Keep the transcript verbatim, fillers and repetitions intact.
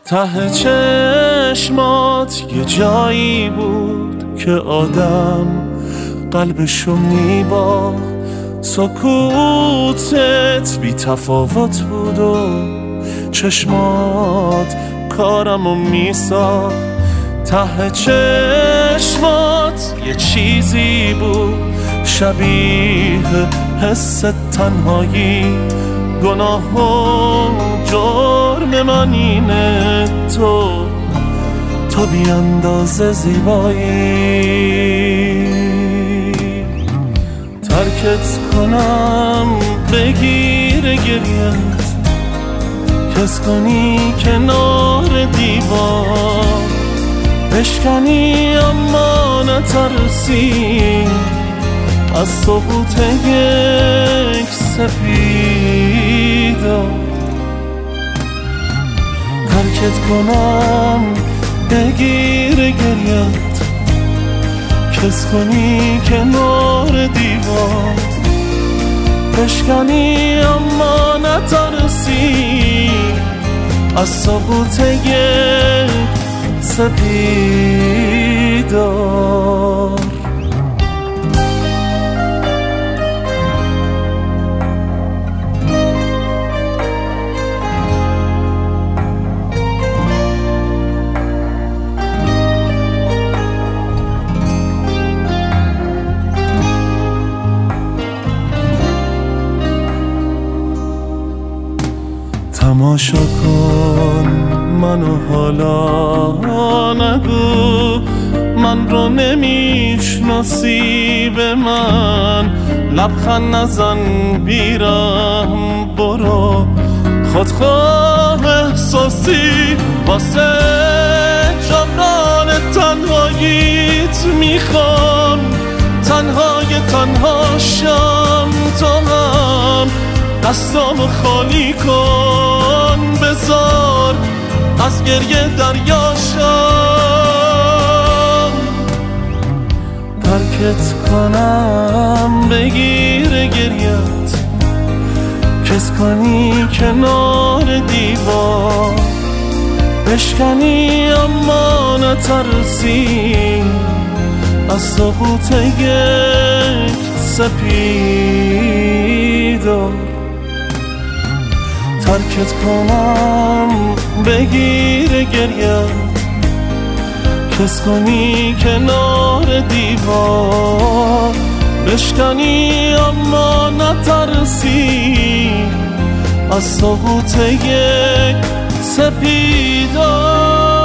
ته چشمات یه جایی بود که آدم قلبشو میباخت، سکوتت بی تفاوت بود و چشمات کارمو میساخت. ته چشمات یه چیزی بود شبیه حس تنهایی، گناه و جرم من اینه تو تو بی اندازه زیبایی. ترکت کنم بگیر گریت، کس کنی کنار دیوار، بشکنی اما نترسی از سقوط یک سپیدار. ترکت کنم بگیر گریت، کس کنی کنار دیوار، بشکنی اما نترسی از سقوط یک سپیدار. تماشا کن منو حالا، نگو من رو نمیشناسی، به من لبخند نزن بیرم، برو خودخواه احساسی واسه جبران تنهاییت میخوام، تنهای تنها شم تا هم دستامو خالی کن، بذار از گریه دریاشم. ترکت کنم بگیر گریت، کس کنی کنار دیوار، بشکنی اما نترسی از سقوط یک سپیدار. ترکت کنم بگیر گریت، کس کنی کنار دیوار، بشکنی اما نترسی از سقوط یک سپیدار.